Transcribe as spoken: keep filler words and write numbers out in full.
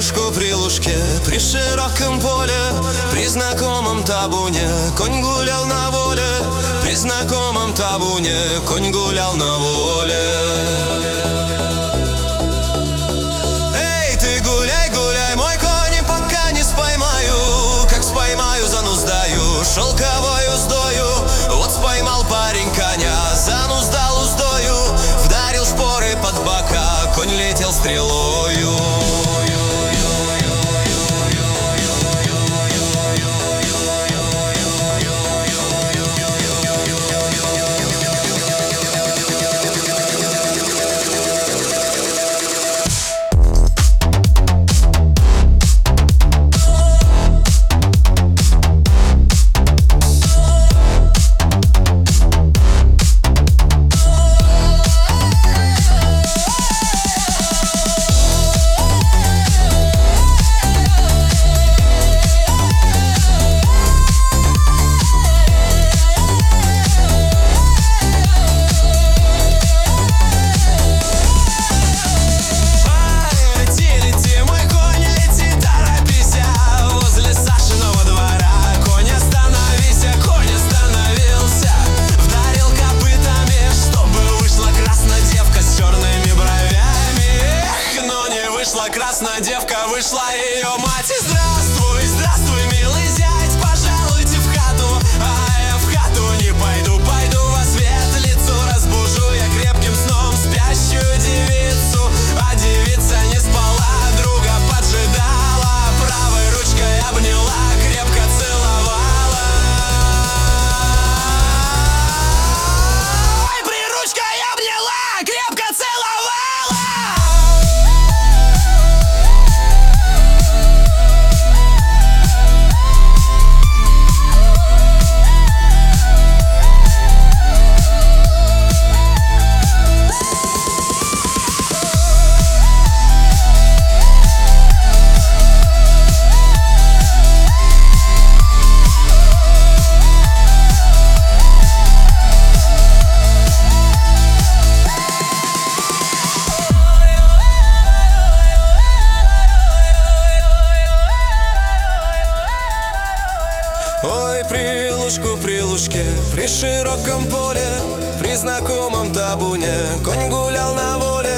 лужку, при лужке, при широком поле, при знакомом табуне конь гулял на воле, при знакомом табуне конь гулял на воле. Эй, ты гуляй, гуляй, мой конь, пока не споймаю, как споймаю, зануздаю шелковой уздою. Вот споймал парень коня, зануздал уздою, вдарил шпоры под бока, конь летел стрелою. Красная девка, вышла ее мать. И здравствуй, здравствуй, милый зять, пожалуйте в хату. А я в хату не пойду, пойду во свет лицу. Разбужу я крепким сном спящую девицу. А девица не спала, друга поджидала, правой ручкой обняла, крепко целовала. Ой, при ручкой обняла, крепко целовала. Ой, при лужку, при лужке, при широком поле, при знакомом табуне конь гулял на воле,